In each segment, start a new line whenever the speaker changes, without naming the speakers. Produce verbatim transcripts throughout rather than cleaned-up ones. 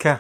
ك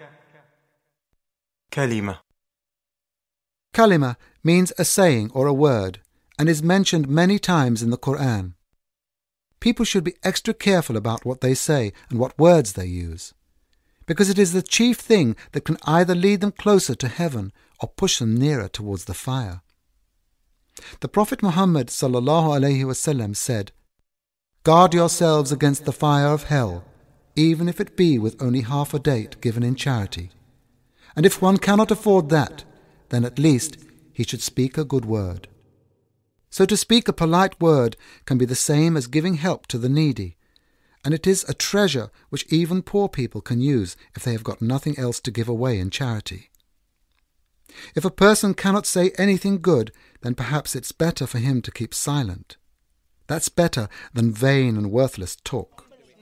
كلمة.
Kalima means a saying or a word and is mentioned many times in the Quran. People should be extra careful about what they say and what words they use, because it is the chief thing that can either lead them closer to heaven or push them nearer towards the fire. The Prophet Muhammad sallallahu alaihi wasallam said, "Guard yourselves against the fire of hell, even if it be with only half a date given in charity. And if one cannot afford that, then at least he should speak a good word." So to speak a polite word can be the same as giving help to the needy, and it is a treasure which even poor people can use if they have got nothing else to give away in charity. If a person cannot say anything good, then perhaps it's better for him to keep silent. That's better than vain and worthless talk.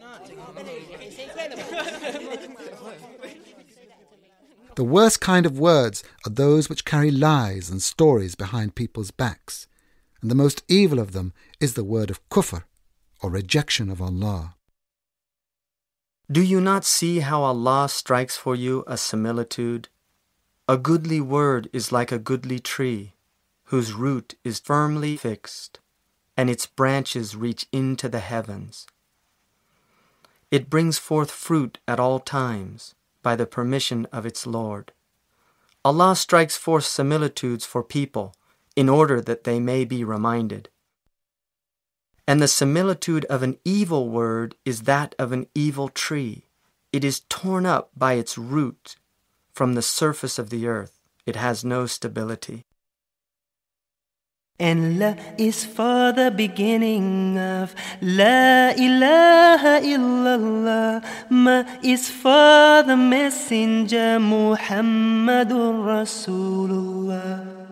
The worst kind of words are those which carry lies and stories behind people's backs, and the most evil of them is the word of kufr, or rejection of Allah.
Do you not see how Allah strikes for you a similitude? A goodly word is like a goodly tree, whose root is firmly fixed, and its branches reach into the heavens. It brings forth fruit at all times, by the permission of its Lord. Allah strikes forth similitudes for people, in order that they may be reminded. And the similitude of an evil word is that of an evil tree. It is torn up by its root from the surface of the earth. It has no stability.
And La is for the beginning of La ilaha illallah. Ma is for the messenger Muhammadur Rasulullah.